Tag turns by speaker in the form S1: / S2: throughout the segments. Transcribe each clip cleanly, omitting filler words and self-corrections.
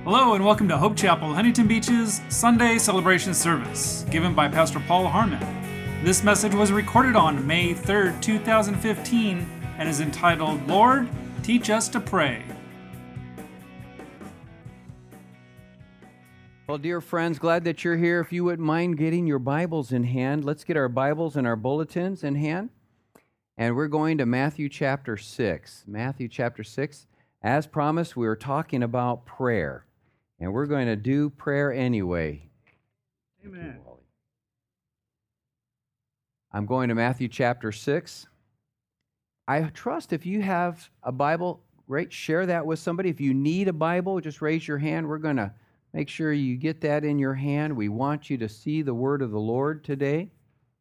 S1: Hello and welcome to Hope Chapel, Huntington Beach's Sunday celebration service, given by Pastor Paul Harmon. This message was recorded on May 3rd, 2015, and is entitled, Lord, Teach Us to Pray.
S2: Well, dear friends, glad that you're here. If you wouldn't mind getting your Bibles in hand, let's get our Bibles and our bulletins in hand. And we're going to Matthew chapter 6. Matthew chapter 6. As promised, we were talking about prayer. And we're going to do prayer anyway.
S1: Amen.
S2: I'm going to Matthew chapter 6. I trust if you have a Bible, great, share that with somebody. If you need a Bible, just raise your hand. We're going to make sure you get that in your hand. We want you to see the word of the Lord today.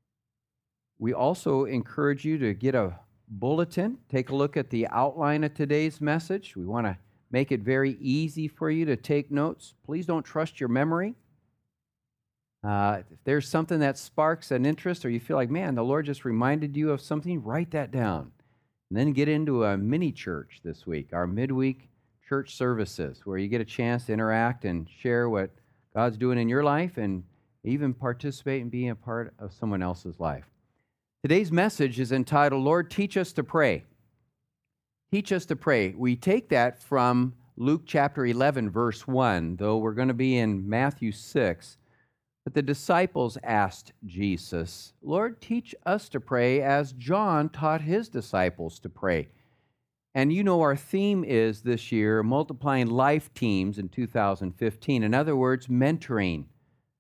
S2: We also encourage you to get a bulletin. Take a look at the outline of today's message. We want to make it very easy for you to take notes. Please don't trust your memory. If there's something that sparks an interest or you feel like, man, the Lord just reminded you of something, write that down. And then get into a mini church this week, our midweek church services, where you get a chance to interact and share what God's doing in your life and even participate in being a part of someone else's life. Today's message is entitled, Lord, Teach Us to Pray. Teach us to pray. We take that from Luke chapter 11, verse 1, though we're going to be in Matthew 6. But the disciples asked Jesus, Lord, teach us to pray as John taught his disciples to pray. And you know our theme is this year, multiplying life teams in 2015. In other words, mentoring.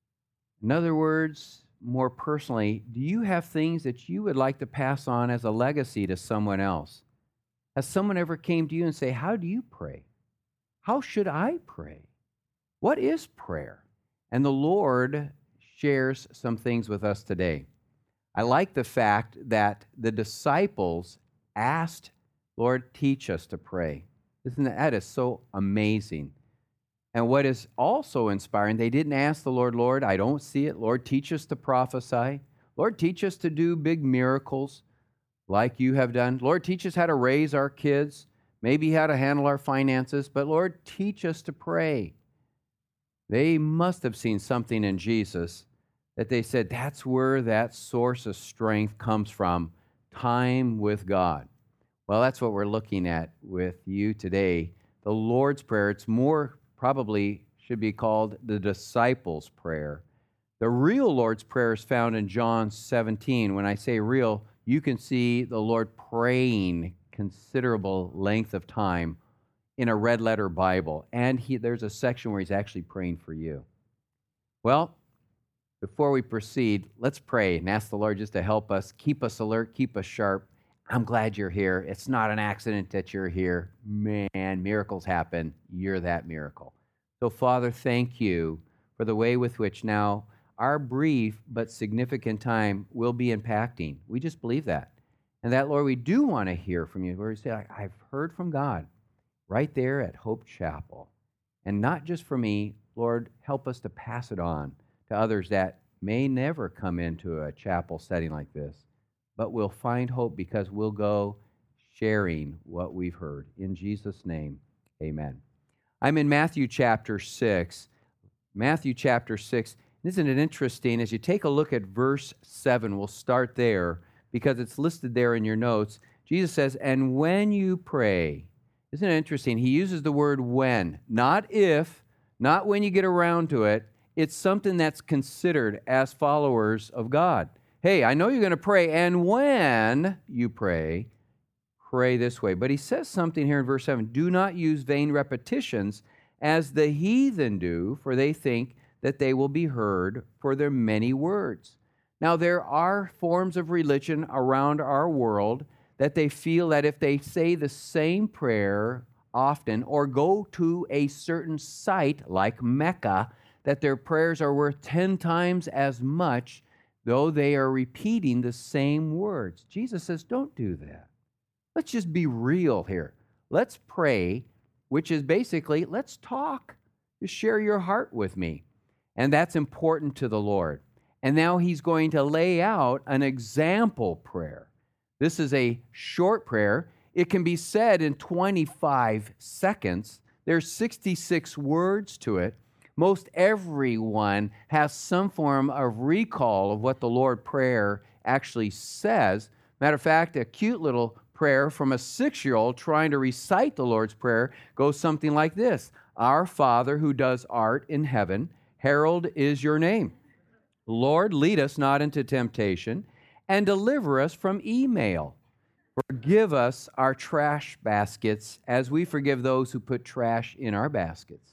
S2: In other words, more personally, do you have things that you would like to pass on as a legacy to someone else? Has someone ever came to you and say, how do you pray? How should I pray? What is prayer? And the Lord shares some things with us today. I like the fact that the disciples asked, Lord, teach us to pray. That is so amazing. And what is also inspiring, they didn't ask the Lord, Lord, I don't see it. Lord, teach us to prophesy. Lord, teach us to do big miracles like you have done. Lord, teach us how to raise our kids, maybe how to handle our finances, but Lord, teach us to pray. They must have seen something in Jesus that they said, that's where that source of strength comes from, time with God. Well, that's what we're looking at with you today. The Lord's Prayer, it's more probably should be called the disciples' prayer. The real Lord's Prayer is found in John 17. When I say real, you can see the Lord praying considerable length of time in a red letter Bible. And there's a section where he's actually praying for you. Well, before we proceed, let's pray and ask the Lord just to help us, keep us alert, keep us sharp. I'm glad you're here. It's not an accident that you're here. Man, miracles happen. You're that miracle. So, Father, thank you for the way with which now our brief but significant time will be impacting. We just believe that. And that, Lord, we do want to hear from you. Where you say, I've heard from God right there at Hope Chapel. And not just for me, Lord, help us to pass it on to others that may never come into a chapel setting like this, but will find hope because we'll go sharing what we've heard. In Jesus' name, amen. I'm in Matthew chapter 6. Matthew chapter 6. Isn't it interesting, as you take a look at verse 7, we'll start there, because it's listed there in your notes. Jesus says, and when you pray, isn't it interesting? He uses the word when, not if, not when you get around to it. It's something that's considered as followers of God. Hey, I know you're going to pray, and when you pray, pray this way. But he says something here in verse 7, do not use vain repetitions as the heathen do, for they think that they will be heard for their many words. Now, there are forms of religion around our world that they feel that if they say the same prayer often or go to a certain site like Mecca, that their prayers are worth 10 times as much, though they are repeating the same words. Jesus says, don't do that. Let's just be real here. Let's pray, which is basically, let's talk. Just share your heart with me. And that's important to the Lord. And now he's going to lay out an example prayer. This is a short prayer. It can be said in 25 seconds. There's 66 words to it. Most everyone has some form of recall of what the Lord's Prayer actually says. Matter of fact, a cute little prayer from a 6-year-old trying to recite the Lord's Prayer goes something like this: Our Father who does art in heaven, hallowed is your name. Lord, lead us not into temptation, and deliver us from evil. Forgive us our trash baskets as we forgive those who put trash in our baskets.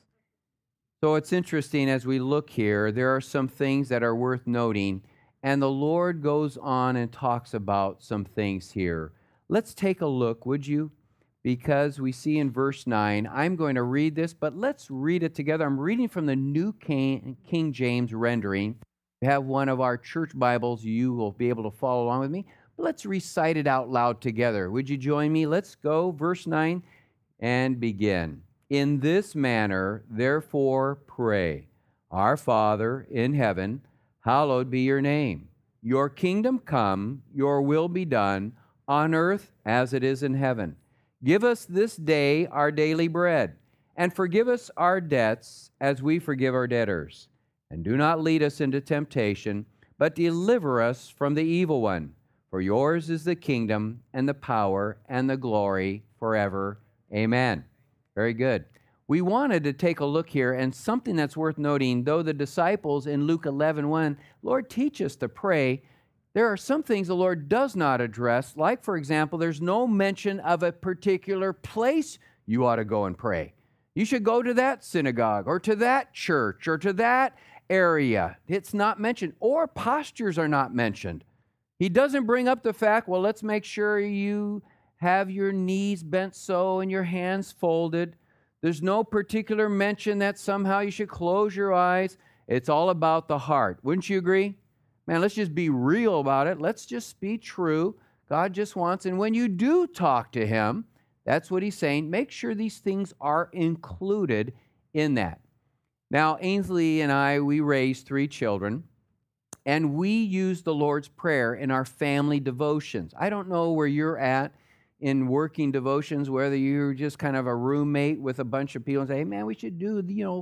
S2: So it's interesting as we look here, there are some things that are worth noting, and the Lord goes on and talks about some things here. Let's take a look, would you? Because we see in verse 9, I'm going to read this, but let's read it together. I'm reading from the New King James rendering. If you have one of our church Bibles, you will be able to follow along with me. But let's recite it out loud together. Would you join me? Let's go, verse 9, and begin. In this manner, therefore, pray. Our Father in heaven, hallowed be your name. Your kingdom come, your will be done, on earth as it is in heaven. Give us this day our daily bread, and forgive us our debts as we forgive our debtors. And do not lead us into temptation, but deliver us from the evil one. For yours is the kingdom, and the power, and the glory forever. Amen. Very good. We wanted to take a look here, and something that's worth noting, though the disciples in Luke 11:1, Lord, teach us to pray, there are some things the Lord does not address, like, for example, there's no mention of a particular place you ought to go and pray. You should go to that synagogue, or to that church, or to that area. It's not mentioned, or postures are not mentioned. He doesn't bring up the fact, well, let's make sure you have your knees bent so and your hands folded. There's no particular mention that somehow you should close your eyes. It's all about the heart. Wouldn't you agree? Man, let's just be real about it. Let's just be true. God just wants, and when you do talk to Him, that's what He's saying. Make sure these things are included in that. Now, Ainsley and I, we raised 3 children, and we use the Lord's Prayer in our family devotions. I don't know where you're at in working devotions, whether you're just kind of a roommate with a bunch of people and say, hey, man, we should do,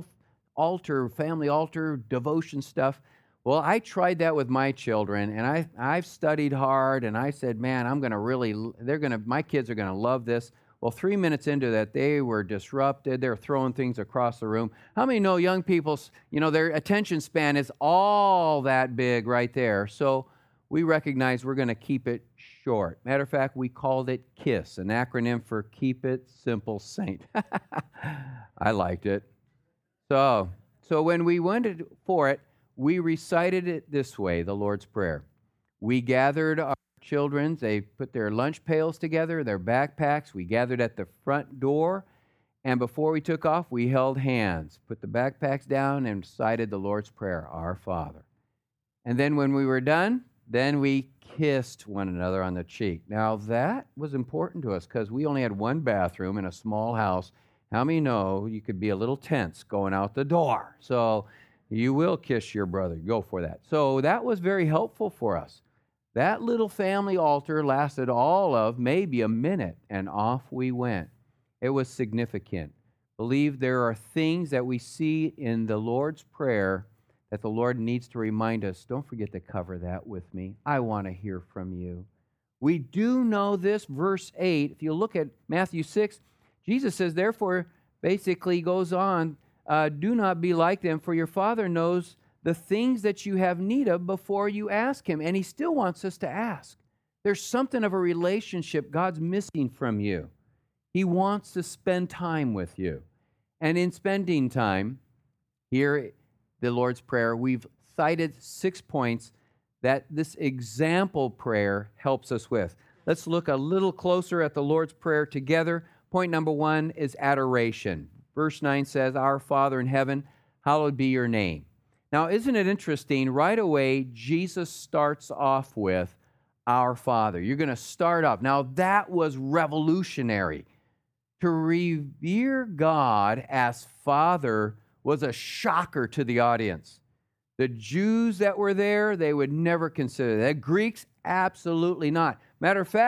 S2: family altar devotion stuff. Well, I tried that with my children, and I've studied hard, and I said, man, my kids are going to love this. Well, 3 minutes into that, they were disrupted. They're throwing things across the room. How many know young people, their attention span is all that big right there? So we recognize we're going to keep it short. Matter of fact, we called it KISS, an acronym for Keep It Simple Saint. I liked it. So when we went for it, we recited it this way, the Lord's Prayer. We gathered our children. They put their lunch pails together, their backpacks. We gathered at the front door, and before we took off, we held hands, put the backpacks down, and recited the Lord's Prayer, Our Father. And then when we were done, then we kissed one another on the cheek. Now, that was important to us because we only had one bathroom in a small house. How many know you could be a little tense going out the door? So you will kiss your brother. Go for that. So that was very helpful for us. That little family altar lasted all of maybe a minute, and off we went. It was significant. Believe there are things that we see in the Lord's Prayer that the Lord needs to remind us, don't forget to cover that with me. I want to hear from you. We do know this, verse 8. If you look at Matthew 6, Jesus says, therefore, basically goes on, do not be like them, for your Father knows the things that you have need of before you ask Him. And He still wants us to ask. There's something of a relationship God's missing from you. He wants to spend time with you. And in spending time, here, the Lord's Prayer, we've cited 6 points that this example prayer helps us with. Let's look a little closer at the Lord's Prayer together. Point number 1 is adoration. Verse 9 says, Our Father in heaven, hallowed be your name. Now, isn't it interesting? Right away, Jesus starts off with Our Father. You're going to start off. Now, that was revolutionary. To revere God as Father was a shocker to the audience. The Jews that were there, they would never consider that. Greeks, absolutely not. Matter of fact,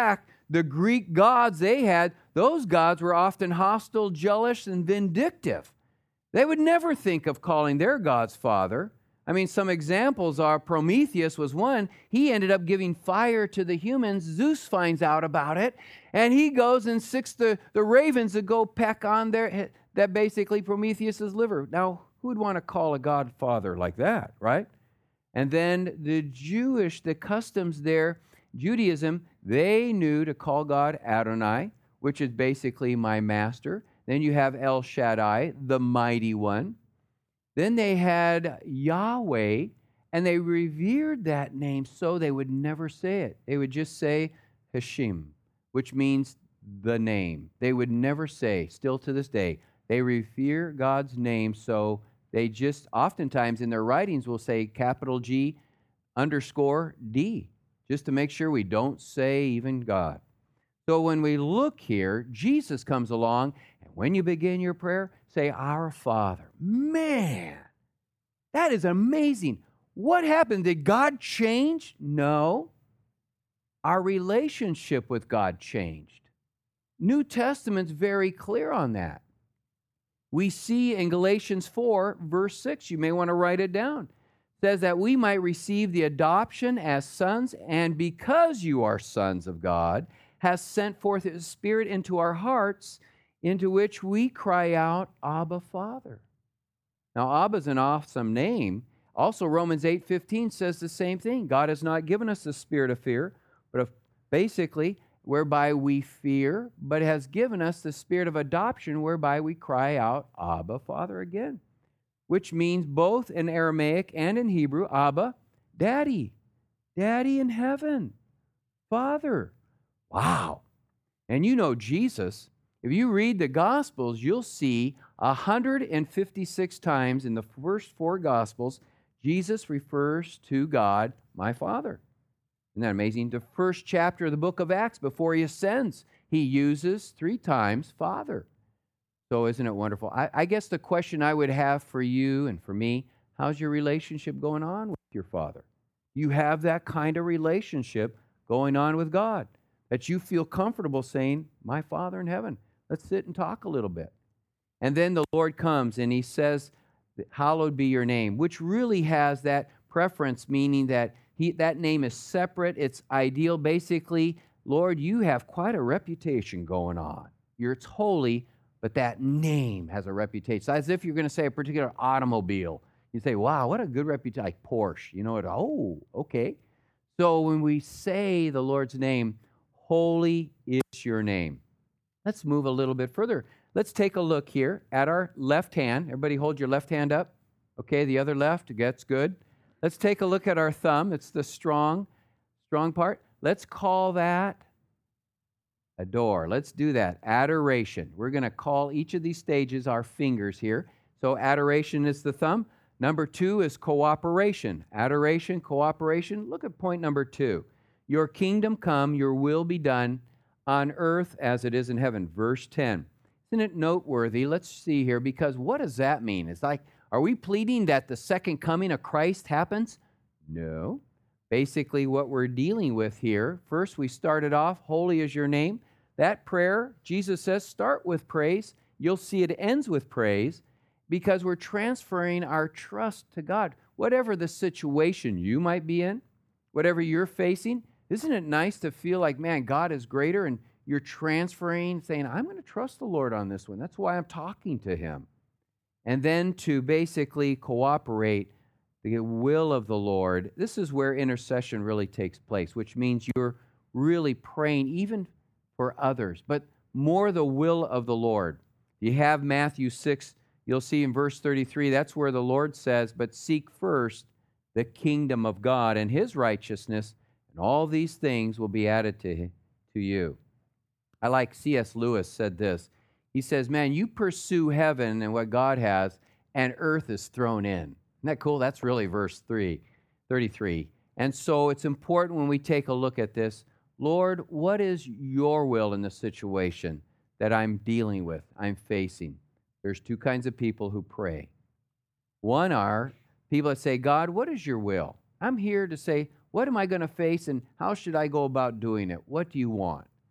S2: the Greek gods they had, those gods were often hostile, jealous, and vindictive. They would never think of calling their gods Father. I mean, some examples are Prometheus was one. He ended up giving fire to the humans. Zeus finds out about it, and he goes and sicks the ravens to go peck on that basically Prometheus's liver. Now, who would want to call a god Father like that, right? And then the customs there, Judaism, they knew to call God Adonai, which is basically my master. Then you have El Shaddai, the mighty one. Then they had Yahweh, and they revered that name so they would never say it. They would just say Hashem, which means the name. They would never say, still to this day, they revere God's name, so they just oftentimes in their writings will say capital G underscore D, just to make sure we don't say even God. So when we look here, Jesus comes along, and when you begin your prayer, say, Our Father. Man, that is amazing. What happened? Did God change? No. Our relationship with God changed. New Testament's very clear on that. We see in Galatians 4, verse 6, you may want to write it down, says that we might receive the adoption as sons, and because you are sons of God, has sent forth His Spirit into our hearts, into which we cry out, Abba, Father. Now, Abba's an awesome name. Also, Romans 8:15 says the same thing. God has not given us the spirit of fear, but of basically whereby we fear, but has given us the spirit of adoption, whereby we cry out, Abba, Father again, which means both in Aramaic and in Hebrew, Abba, Daddy, Daddy in heaven, Father. Wow. And you know Jesus, if you read the Gospels, you'll see 156 times in the first 4 Gospels, Jesus refers to God, my Father. Isn't that amazing? The first chapter of the book of Acts, before he ascends, he uses 3 times Father. So isn't it wonderful? I guess the question I would have for you and for me, how's your relationship going on with your Father? You have that kind of relationship going on with God, that you feel comfortable saying, my Father in heaven. Let's sit and talk a little bit. And then the Lord comes and he says, hallowed be your name, which really has that preference, meaning that that name is separate. It's ideal. Basically, Lord, you have quite a reputation going on. It's holy, but that name has a reputation. So as if you're going to say a particular automobile. You say, wow, what a good reputation, like Porsche. You know, oh, okay. So when we say the Lord's name, holy is your name. Let's move a little bit further. Let's take a look here at our left hand. Everybody hold your left hand up. Okay, the other left, that's good. Let's take a look at our thumb. It's the strong part. Let's call that adore. Let's do that. Adoration. We're going to call each of these stages our fingers here. So adoration is the thumb. Number 2 is cooperation. Adoration, cooperation. Look at point number 2. Your kingdom come, your will be done on earth as it is in heaven. Verse 10. Isn't it noteworthy? Let's see here, because what does that mean? It's like, are we pleading that the second coming of Christ happens? No. Basically, what we're dealing with here, first we started off, holy is your name. That prayer, Jesus says, start with praise. You'll see it ends with praise because we're transferring our trust to God. Whatever the situation you might be in, whatever you're facing, isn't it nice to feel like, man, God is greater, and you're transferring, saying, I'm going to trust the Lord on this one. That's why I'm talking to Him. And then to basically cooperate the will of the Lord. This is where intercession really takes place, which means you're really praying even for others, but more the will of the Lord. You have Matthew 6, you'll see in verse 33, that's where the Lord says, but seek first the kingdom of God and His righteousness, and all these things will be added to you. I like C.S. Lewis said this. He says, man, you pursue heaven and what God has, and earth is thrown in. Isn't that cool? That's really verse 33. And so it's important when we take a look at this, Lord, what is your will in the situation that I'm dealing with, I'm facing? There's 2 kinds of people who pray. One are people that say, God, what is your will? I'm here to say, what am I going to face and how should I go about doing it? What do you want?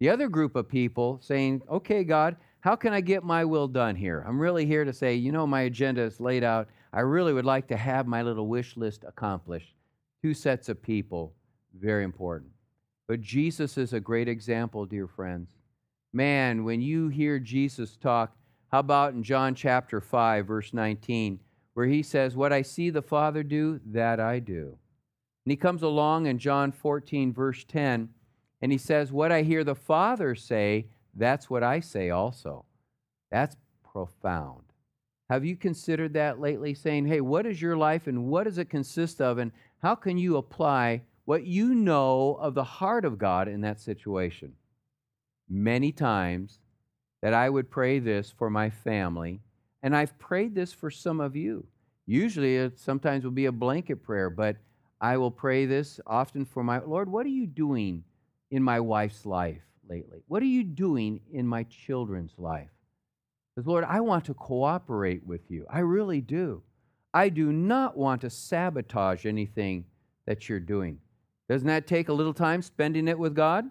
S2: The other group of people saying, okay, God, how can I get my will done here? I'm really here to say, my agenda is laid out. I really would like to have my little wish list accomplished. Two sets of people, very important. But Jesus is a great example, dear friends. Man, when you hear Jesus talk, how about in John chapter 5, verse 19, where he says, what I see the Father do, that I do. And he comes along in John 14, verse 10, and he says, what I hear the Father say, that's what I say also. That's profound. Have you considered that lately, saying, hey, what is your life and what does it consist of, and how can you apply what you know of the heart of God in that situation? Many times that I would pray this for my family, and I've prayed this for some of you. Usually it sometimes will be a blanket prayer, but I will pray this often for my Lord, what are you doing in my wife's life lately? What are you doing in my children's life? Because, Lord, I want to cooperate with you. I really do. I do not want to sabotage anything that you're doing. Doesn't that take a little time spending it with God?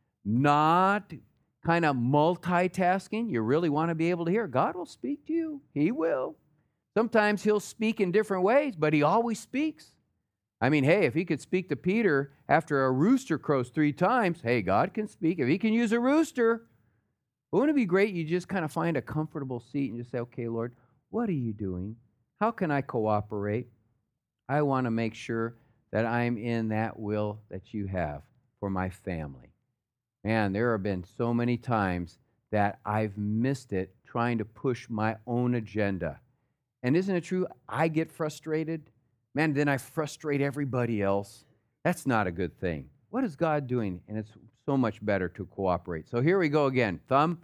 S2: Not kind of multitasking. You really want to be able to hear. God will speak to you. He will. Sometimes he'll speak in different ways, but he always speaks. I mean, hey, if he could speak to Peter after a rooster crows 3 times, hey, God can speak. If he can use a rooster, wouldn't it be great you just kind of find a comfortable seat and just say, okay, Lord, what are you doing? How can I cooperate? I want to make sure that I'm in that will that you have for my family. Man, there have been so many times that I've missed it trying to push my own agenda. And isn't it true? I get frustrated. Man, then I frustrate everybody else. That's not a good thing. What is God doing? And it's so much better to cooperate. So here we go again. Thumb,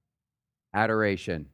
S2: adoration,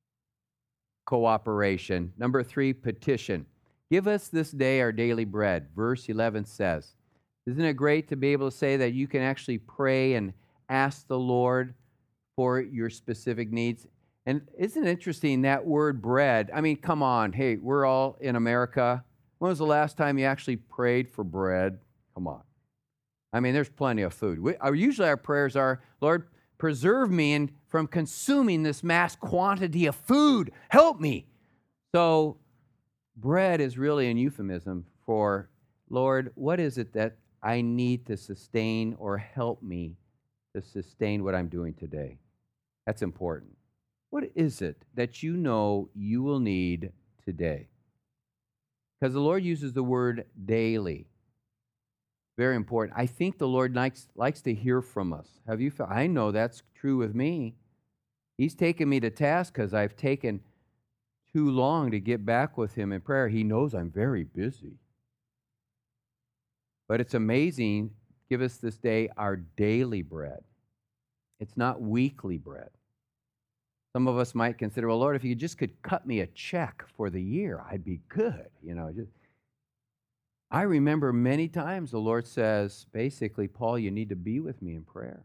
S2: cooperation. Number 3, petition. Give us this day our daily bread. Verse 11 says, isn't it great to be able to say that you can actually pray and ask the Lord for your specific needs? And isn't it interesting, that word bread? I mean, come on. Hey, we're all in America. When was the last time you actually prayed for bread? Come on. I mean, there's plenty of food. Usually our prayers are, Lord, preserve me from consuming this mass quantity of food. Help me. So bread is really an euphemism for, Lord, what is it that I need to sustain or help me to sustain what I'm doing today? That's important. What is it that you know you will need today? Because the Lord uses the word daily. Very important. I think the Lord likes to hear from us. Have you felt? I know that's true with me. He's taken me to task because I've taken too long to get back with him in prayer. He knows I'm very busy. But it's amazing. Give us this day our daily bread. It's not weekly bread. Some of us might consider, well, Lord, if you just could cut me a check for the year, I'd be good. I remember many times the Lord says, basically, Paul, you need to be with me in prayer.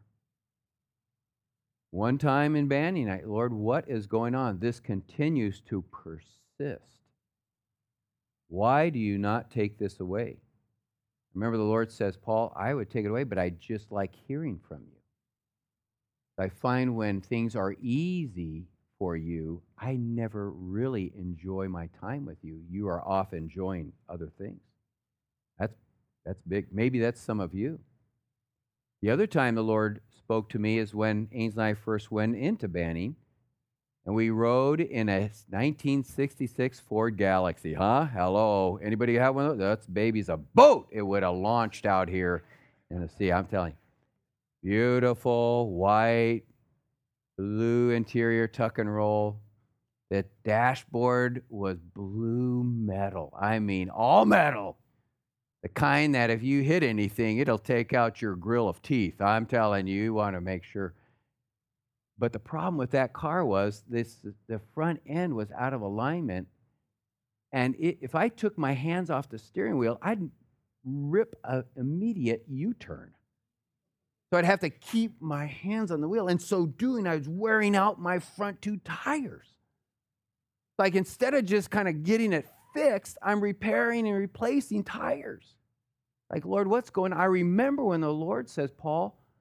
S2: One time in Banning night, Lord, what is going on? This continues to persist. Why do you not take this away? Remember, the Lord says, Paul, I would take it away, but I just like hearing from you. I find when things are easy for you, I never really enjoy my time with you. You are off enjoying other things. That's big. Maybe that's some of you. The other time the Lord spoke to me is when Ains and I first went into Banning, and we rode in a 1966 Ford Galaxy. Hello. Anybody have one of those? That's baby's a boat. It would have launched out here in the sea. I'm telling you. Beautiful, white, blue interior tuck and roll. The dashboard was blue metal. I mean, all metal. The kind that if you hit anything, it'll take out your grill of teeth. I'm telling you, you want to make sure. But the problem with that car was the front end was out of alignment. And if I took my hands off the steering wheel, I'd rip an immediate U-turn. So I'd have to keep my hands on the wheel. And so doing, I was wearing out my front 2 tires. Like instead of just kind of getting it fixed, I'm repairing and replacing tires. Like, Lord, what's going on? I remember when the Lord says, Paul,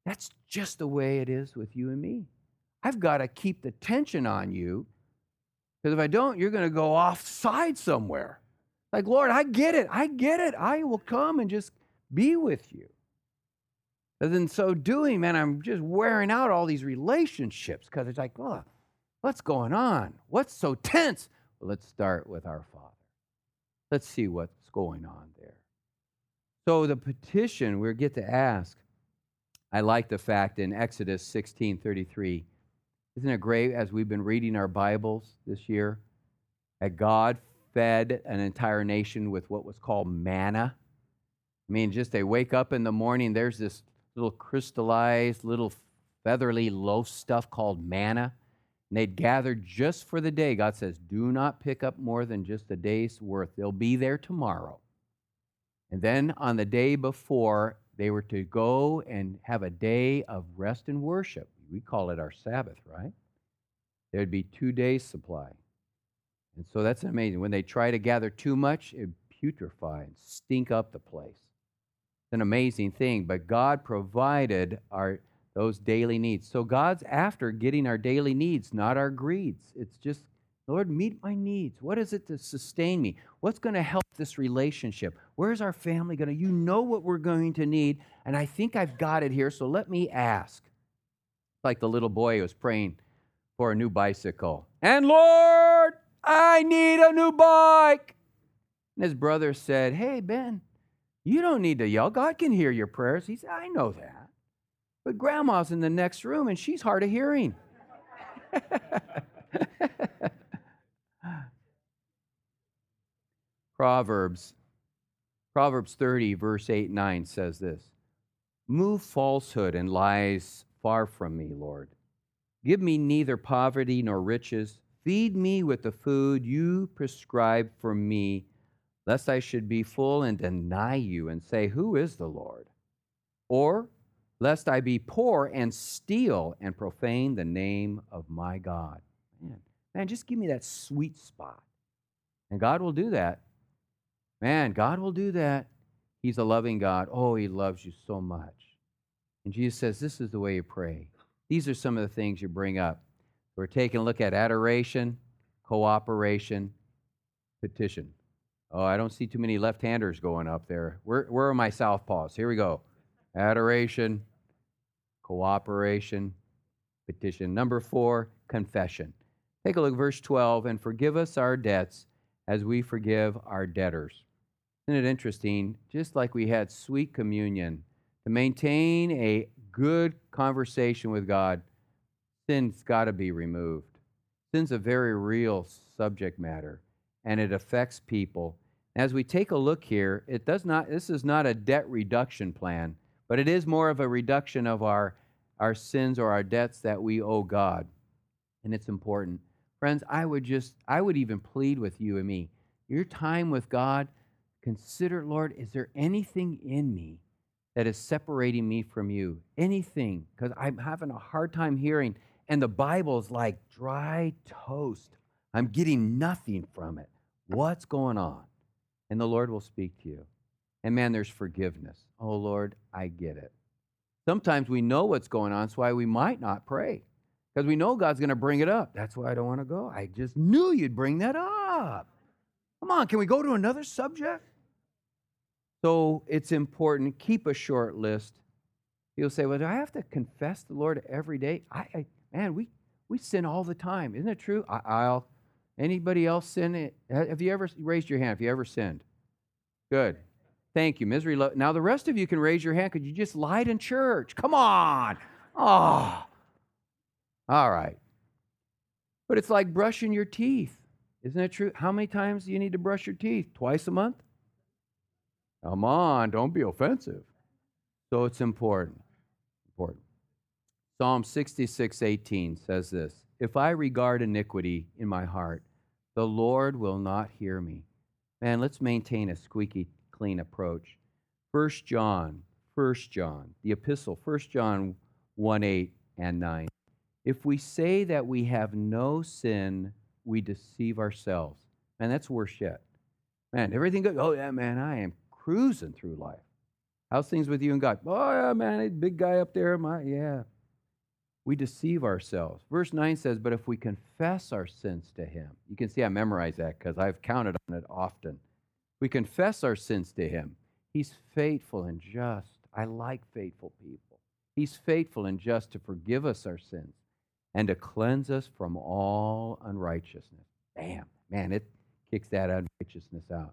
S2: That's just the way it is with you and me. I've got to keep the tension on you, because if I don't, you're going to go offside somewhere. Like, Lord, I get it. I will come and just be with you. And in so doing, man, I'm just wearing out all these relationships, because it's like, oh, what's going on? What's so tense? Well, let's start with our Father. Let's see what's going on there. So the petition we get to ask, I like the fact in Exodus 16:33, isn't it great as we've been reading our Bibles this year, that God fed an entire nation with what was called manna? I mean, just they wake up in the morning, there's this little crystallized, little feathery loaf stuff called manna, and they'd gather just for the day. God says, do not pick up more than just a day's worth. They'll be there tomorrow. And then on the day before, they were to go and have a day of rest and worship. We call it our Sabbath, right? There'd be 2 days' supply. And so that's amazing. When they try to gather too much, it putrefy and stink up the place. It's an amazing thing. But God provided those daily needs. So God's after getting our daily needs, not our greeds. It's just, Lord, meet my needs. What is it to sustain me? What's going to help this relationship? Where's our family going to? You know what we're going to need, and I think I've got it here, so let me ask. Like the little boy who was praying for a new bicycle. And Lord, I need a new bike. And his brother said, hey, Ben, you don't need to yell. God can hear your prayers. He said, I know that. But Grandma's in the next room, and she's hard of hearing. Proverbs 30, verse 8 and 9 says this. Move falsehood and lies far from me, Lord. Give me neither poverty nor riches. Feed me with the food you prescribe for me, lest I should be full and deny you and say, who is the Lord? Or lest I be poor and steal and profane the name of my God. Man, just give me that sweet spot. And God will do that. Man, God will do that. He's a loving God. Oh, He loves you so much. And Jesus says, this is the way you pray. These are some of the things you bring up. We're taking a look at adoration, cooperation, petition. Oh, I don't see too many left-handers going up there. Where are my southpaws? Here we go. Adoration, cooperation, petition. Number 4, confession. Take a look at verse 12. And forgive us our debts as we forgive our debtors. Isn't it interesting? Just like we had sweet communion, to maintain a good conversation with God, sin's got to be removed. Sin's a very real subject matter, and it affects people. As we take a look here, this is not a debt reduction plan, but it is more of a reduction of our sins or our debts that we owe God. And it's important. Friends, I would even plead with you and me, your time with God, consider, Lord, is there anything in me that is separating me from you? Anything? Because I'm having a hard time hearing, and the Bible is like dry toast. I'm getting nothing from it. What's going on? And the Lord will speak to you. And man, there's forgiveness. Oh, Lord, I get it. Sometimes we know what's going on. That's why we might not pray, because we know God's going to bring it up. That's why I don't want to go. I just knew you'd bring that up. Come on, can we go to another subject? So it's important. Keep a short list. You'll say, well, do I have to confess the Lord every day? Man, we sin all the time. Isn't it true? Anybody else sin? Have you ever raised your hand? Have you ever sinned? Good. Thank you. Misery. Now the rest of you can raise your hand because you just lied in church. Come on. Oh. All right. But it's like brushing your teeth. Isn't it true? How many times do you need to brush your teeth? Twice a month? Come on, don't be offensive. So it's important. Psalm 66:18 says this, if I regard iniquity in my heart, the Lord will not hear me. Man, let's maintain a squeaky clean approach. 1 John, the epistle, 1 John 1:8 and 9. If we say that we have no sin, we deceive ourselves. Man, that's worse yet. Man, everything goes, oh yeah, man, I am cruising through life. How's things with you and God? Oh, yeah, man, that big guy up there. Yeah. We deceive ourselves. Verse 9 says, but if we confess our sins to him, you can see I memorized that because I've counted on it often. We confess our sins to him. He's faithful and just. I like faithful people. He's faithful and just to forgive us our sins and to cleanse us from all unrighteousness. Bam, man, it kicks that unrighteousness out.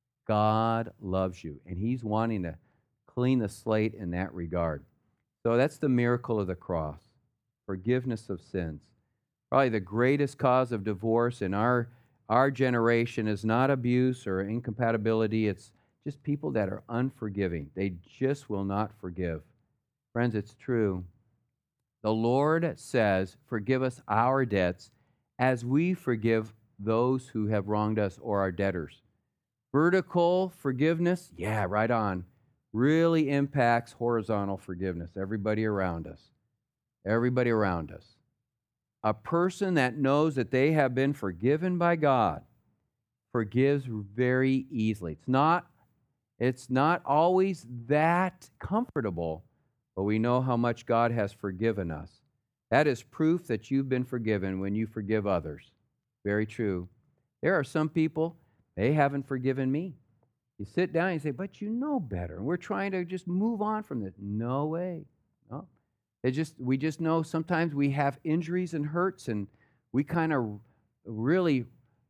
S2: God loves you, and he's wanting to clean the slate in that regard. So that's the miracle of the cross, forgiveness of sins. Probably the greatest cause of divorce in our generation is not abuse or incompatibility. It's just people that are unforgiving. They just will not forgive. Friends, it's true. The Lord says, forgive us our debts as we forgive those who have wronged us or our debtors. Vertical forgiveness, yeah, right on, really impacts horizontal forgiveness. Everybody around us. Everybody around us. A person that knows that they have been forgiven by God forgives very easily. It's not always that comfortable, but we know how much God has forgiven us. That is proof that you've been forgiven when you forgive others. Very true. There are some people, they haven't forgiven me. You sit down and you say, but you know better. And we're trying to just move on from this. No way. No. We just know sometimes we have injuries and hurts, and we kind of really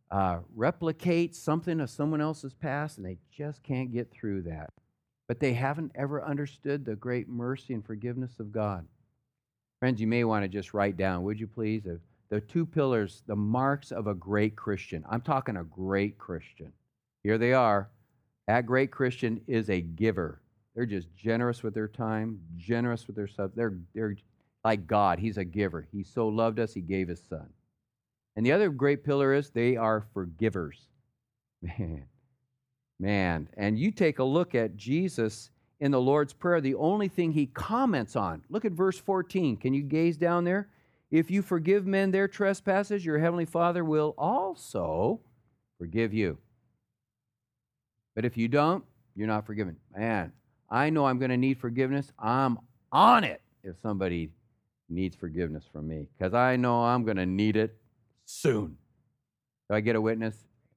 S2: replicate something of someone else's past, and they just can't get through that. But they haven't ever understood the great mercy and forgiveness of God. Friends, you may want to just write down, would you please, the two pillars, the marks of a great Christian. I'm talking a great Christian. Here they are. That great Christian is a giver. They're just generous with their time, generous with their stuff. They're like God. He's a giver. He so loved us, he gave his son. And the other great pillar is they are forgivers. Man. And you take a look at Jesus in the Lord's Prayer, the only thing he comments on. Look at verse 14. Can you gaze down there? If you forgive men their trespasses, your heavenly Father will also forgive you. But if you don't, you're not forgiven. Man, I know I'm going to need forgiveness. I'm on it if somebody needs forgiveness from me, because I know I'm going to need it soon. Do I get a witness?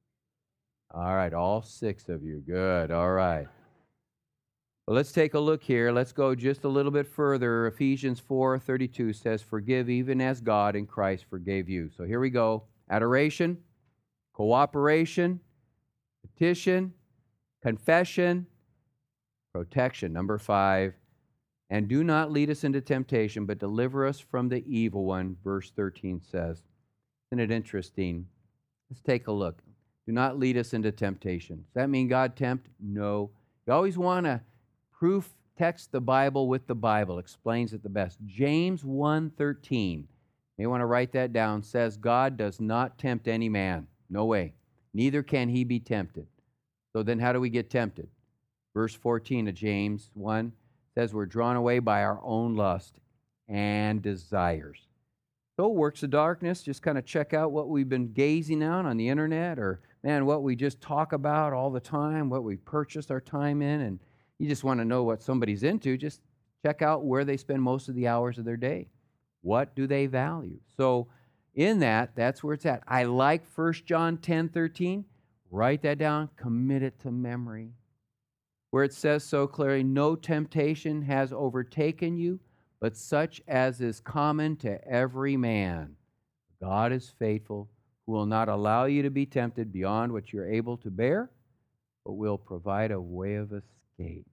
S2: All right, all 6 of you. Good, all right. Well, let's take a look here. Let's go just a little bit further. Ephesians 4:32 says, forgive even as God in Christ forgave you. So here we go. Adoration, cooperation, petition, confession, protection. Number 5, and do not lead us into temptation, but deliver us from the evil one, verse 13 says. Isn't it interesting? Let's take a look. Do not lead us into temptation. Does that mean God tempt? No. You always want to proof text the Bible with the Bible. Explains it the best. James 1:13. You may want to write that down. Says God does not tempt any man. No way. Neither can he be tempted. So then how do we get tempted? Verse 14 of James 1 says we're drawn away by our own lust and desires. So works of darkness, just kind of check out what we've been gazing on the internet, or, man, what we just talk about all the time, what we purchased our time in, and you just want to know what somebody's into, just check out where they spend most of the hours of their day. What do they value? So in that's where it's at. I like 1 John 10:13. Write that down, commit it to memory. Where it says so clearly, no temptation has overtaken you, but such as is common to every man. God is faithful, who will not allow you to be tempted beyond what you're able to bear, but will provide a way of escape.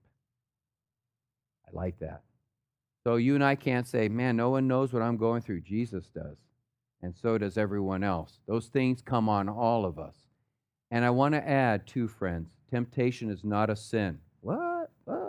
S2: I like that. So you and I can't say, man, no one knows what I'm going through. Jesus does. And so does everyone else. Those things come on all of us. And I want to add, too, friends, temptation is not a sin. What?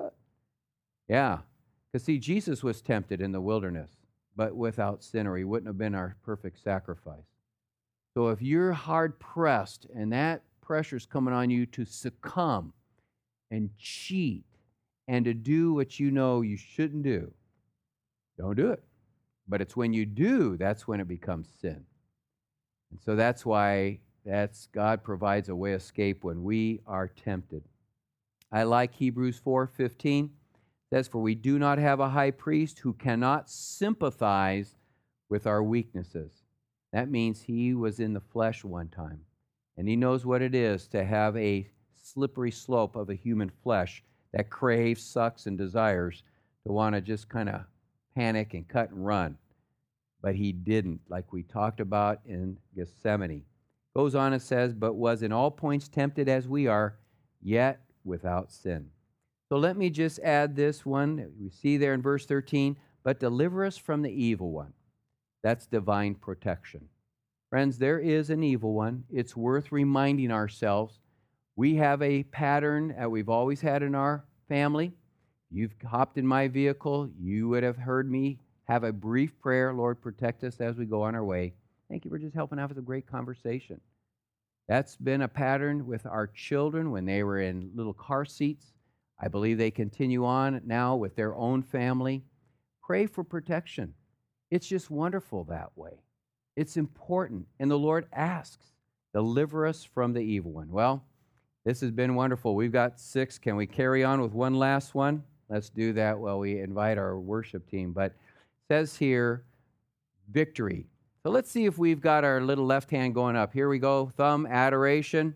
S2: Yeah. Because, see, Jesus was tempted in the wilderness, but without sin, or he wouldn't have been our perfect sacrifice. So if you're hard-pressed and that pressure's coming on you to succumb and cheat and to do what you know you shouldn't do, don't do it. But it's when you do, that's when it becomes sin. And so that's why God provides a way of escape when we are tempted. I like Hebrews 4:15. It says, for we do not have a high priest who cannot sympathize with our weaknesses. That means he was in the flesh one time, and he knows what it is to have a slippery slope of a human flesh that craves, sucks, and desires to want to just kind of panic and cut and run. But he didn't, like we talked about in Gethsemane. Goes on and says, but was in all points tempted as we are, yet without sin. So let me just add this one. We see there in verse 13, but deliver us from the evil one. That's divine protection. Friends, there is an evil one. It's worth reminding ourselves. We have a pattern that we've always had in our family. You've hopped in my vehicle. You would have heard me have a brief prayer. Lord, protect us as we go on our way. Thank you for just helping out with a great conversation. That's been a pattern with our children when they were in little car seats. I believe they continue on now with their own family. Pray for protection. It's just wonderful that way. It's important. And the Lord asks, deliver us from the evil one. Well, this has been wonderful. We've got 6. Can we carry on with one last one? Let's do that while we invite our worship team. But it says here, victory. So let's see if we've got our little left hand going up. Here we go. Thumb, adoration.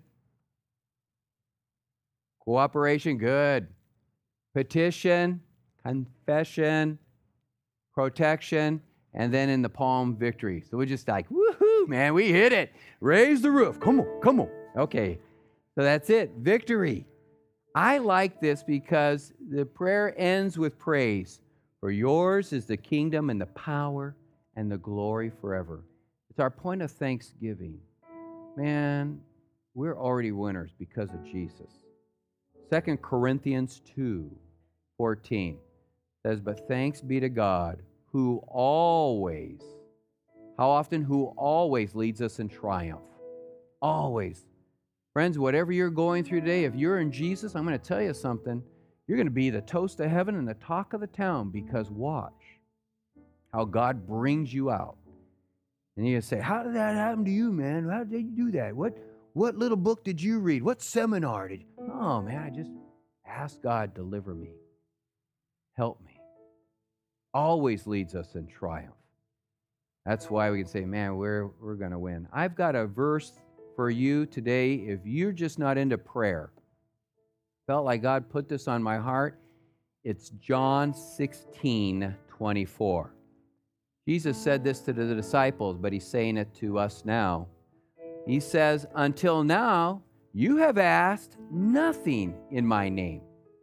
S2: Cooperation, good. Petition, confession, protection, and then in the palm, victory. So we're just like, woohoo, man, we hit it. Raise the roof. Come on, come on. Okay, so that's it, victory. I like this because the prayer ends with praise. For yours is the kingdom and the power and the glory forever. It's our point of thanksgiving. Man, we're already winners because of Jesus. 2 Corinthians 2:14 says, but thanks be to God who always, how often? Who always leads us in triumph. Always. Friends, whatever you're going through today, if you're in Jesus, I'm going to tell you something. You're going to be the toast of heaven and the talk of the town, because watch how God brings you out. And you say, how did that happen to you, man? How did you do that? What little book did you read? What seminar did you? Oh, man, I just asked God, deliver me. Help me. Always leads us in triumph. That's why we can say, man, we're going to win. I've got a verse for you today. If you're just not into prayer, felt like God put this on my heart, it's John 16:24. Jesus said this to the disciples, but he's saying it to us now. He says, until now, you have asked nothing in my name.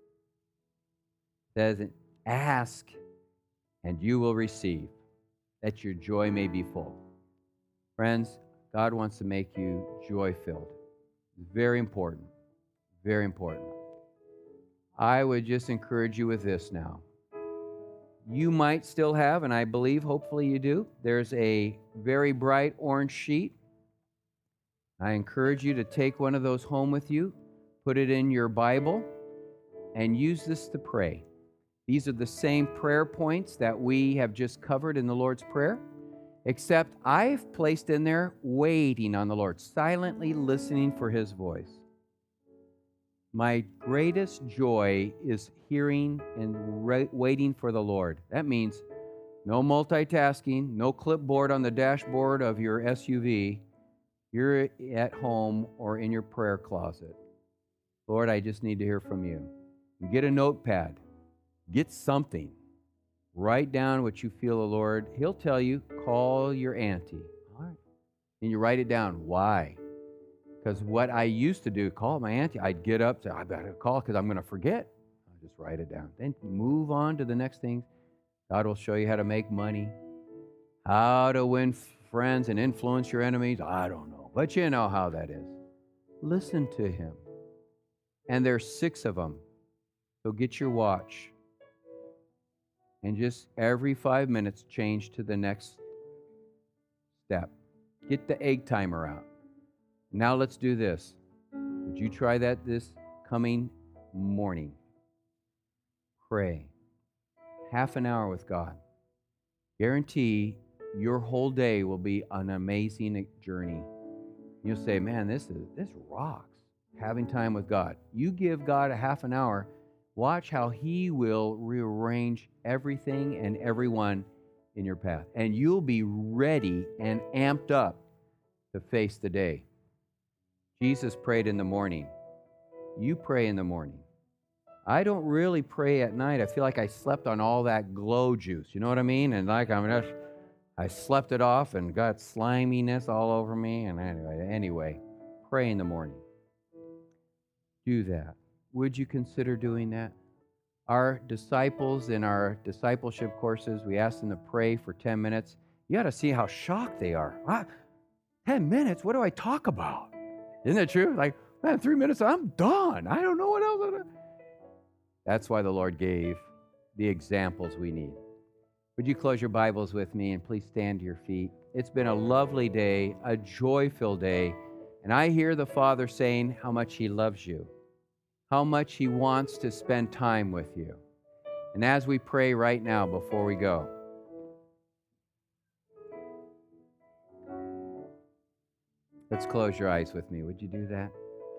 S2: It says, ask and you will receive, that your joy may be full. Friends, God wants to make you joy-filled. Very important. Very important. I would just encourage you with this now. You might still have, and I believe, hopefully you do, there's a very bright orange sheet. I encourage you to take one of those home with you, put it in your Bible, and use this to pray. These are the same prayer points that we have just covered in the Lord's Prayer, except I've placed in there waiting on the Lord, silently listening for His voice. My greatest joy is hearing and waiting for the Lord. That means no multitasking, no clipboard on the dashboard of your SUV. You're at home or in your prayer closet. Lord, I just need to hear from you. You get a notepad. Get something. Write down what you feel the Lord. He'll tell you, call your auntie. All right. And you write it down. Why? Because what I used to do, call my auntie, I'd get up, say, I better call because I'm going to forget. I'll just write it down. Then move on to the next thing. God will show you how to make money, how to win friends and influence your enemies. I don't know, but you know how that is. Listen to Him. And there's 6 of them. So get your watch. And just every 5 minutes, change to the next step. Get the egg timer out. Now let's do this. Would you try that this coming morning? Pray. Half an hour with God. Guarantee your whole day will be an amazing journey. You'll say, man, this rocks. Having time with God. You give God a half an hour, Watch how He will rearrange everything and everyone in your path. And you'll be ready and amped up to face the day. Jesus prayed in the morning. You pray in the morning. I don't really pray at night. I feel like I slept on all that glow juice. You know what I mean? And like I slept it off and got sliminess all over me. And anyway, pray in the morning. Do that. Would you consider doing that? Our disciples in our discipleship courses, we ask them to pray for 10 minutes. You got to see how shocked they are. 10 minutes? What do I talk about? Isn't it true? Like, man, 3 minutes, I'm done. I don't know what else. That's why the Lord gave the examples we need. Would you close your Bibles with me and please stand to your feet? It's been a lovely day, a joy-filled day, and I hear the Father saying how much He loves you, how much He wants to spend time with you. And as we pray right now before we go, let's close your eyes with me. Would you do that?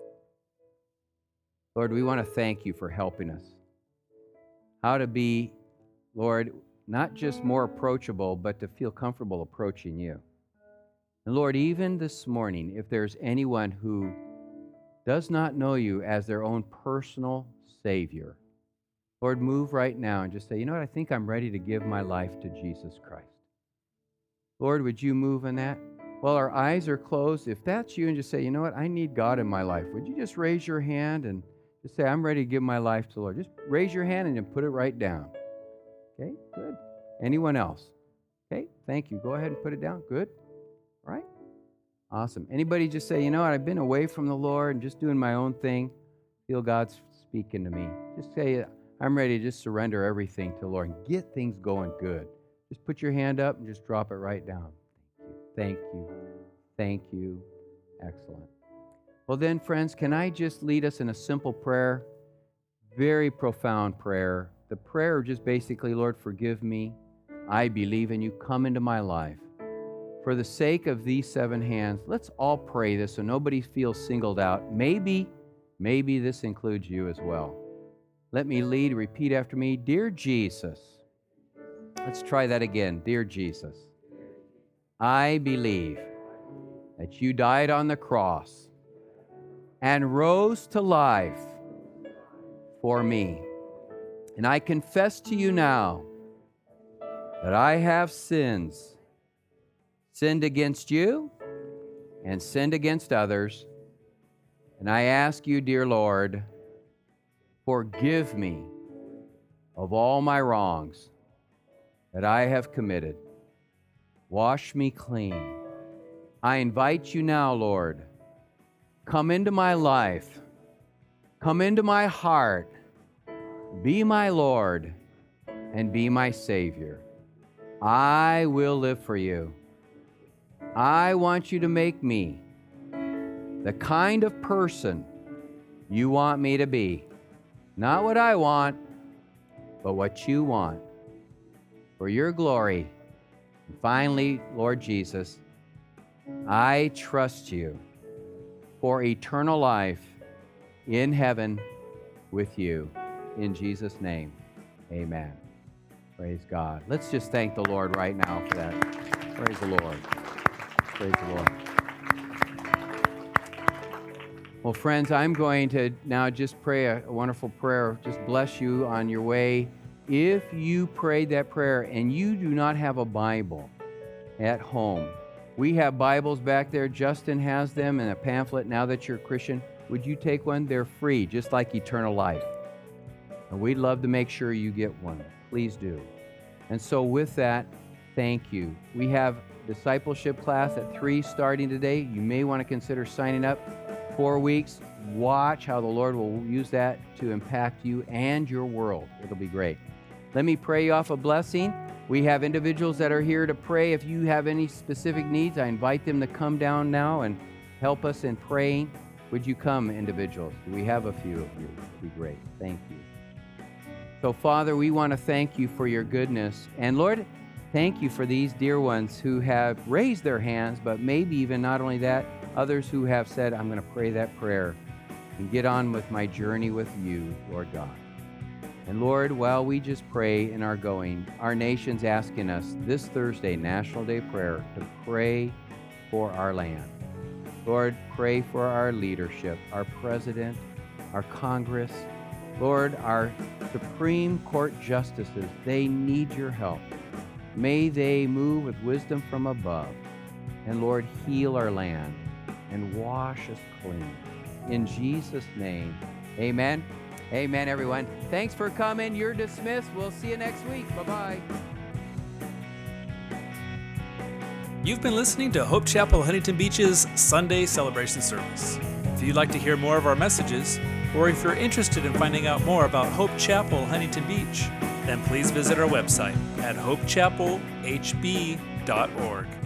S2: Lord, we want to thank You for helping us. How to be, Lord, not just more approachable, but to feel comfortable approaching You. And Lord, even this morning, if there's anyone who does not know You as their own personal Savior, Lord, move right now and just say, you know what, I think I'm ready to give my life to Jesus Christ. Lord, would You move in that? While our eyes are closed, if that's you and just say, you know what, I need God in my life, would you just raise your hand and just say, I'm ready to give my life to the Lord. Just raise your hand and then put it right down. Okay, good. Anyone else? Okay, thank you. Go ahead and put it down. Good. All right. Awesome. Anybody just say, you know what, I've been away from the Lord and just doing my own thing. Feel God's speaking to me. Just say, I'm ready to just surrender everything to the Lord and get things going good. Just put your hand up and just drop it right down. Thank you. Thank you. Excellent. Well then, friends, can I just lead us in a simple prayer? Very profound prayer. The prayer just basically, Lord, forgive me. I believe in You. Come into my life. For the sake of these 7 hands, let's all pray this so nobody feels singled out. Maybe this includes you as well. Let me lead. Repeat after me. Dear Jesus. Let's try that again. Dear Jesus. I believe that You died on the cross and rose to life for me. And I confess to You now that I have sinned against You and sinned against others. And I ask You, dear Lord, forgive me of all my wrongs that I have committed. Wash me clean. I invite You now, Lord, come into my life. Come into my heart. Be my Lord and be my Savior. I will live for You. I want You to make me the kind of person You want me to be. Not what I want, but what You want. For Your glory. And finally, Lord Jesus, I trust You for eternal life in heaven with You. In Jesus' name, amen. Praise God. Let's just thank the Lord right now for that. Praise the Lord. Praise the Lord. Well, friends, I'm going to now just pray a wonderful prayer. Just bless you on your way. If you prayed that prayer and you do not have a Bible at home, we have Bibles back there. Justin has them and a pamphlet. Now that you're a Christian, would you take one? They're free, just like eternal life. And we'd love to make sure you get one. Please do. And so with that, thank you. We have discipleship class at 3 starting today. You may want to consider signing up. 4 weeks. Watch how the Lord will use that to impact you and your world. It'll be great. Let me pray you off a blessing. We have individuals that are here to pray. If you have any specific needs, I invite them to come down now and help us in praying. Would you come, individuals? We have a few of you. It'd be great. Thank you. So, Father, we want to thank You for Your goodness. And, Lord, thank You for these dear ones who have raised their hands, but maybe even not only that, others who have said, I'm going to pray that prayer and get on with my journey with You, Lord God. And Lord, while we just pray in our going, our nation's asking us this Thursday, National Day Prayer, to pray for our land. Lord, pray for our leadership, our president, our Congress. Lord, our Supreme Court justices, they need your help. May they move with wisdom from above. And Lord, heal our land and wash us clean. In Jesus' name, amen. Amen, everyone. Thanks for coming. You're dismissed. We'll see you next week. Bye-bye.
S1: You've been listening to Hope Chapel Huntington Beach's Sunday celebration service. If you'd like to hear more of our messages, or if you're interested in finding out more about Hope Chapel Huntington Beach, then please visit our website at hopechapelhb.org.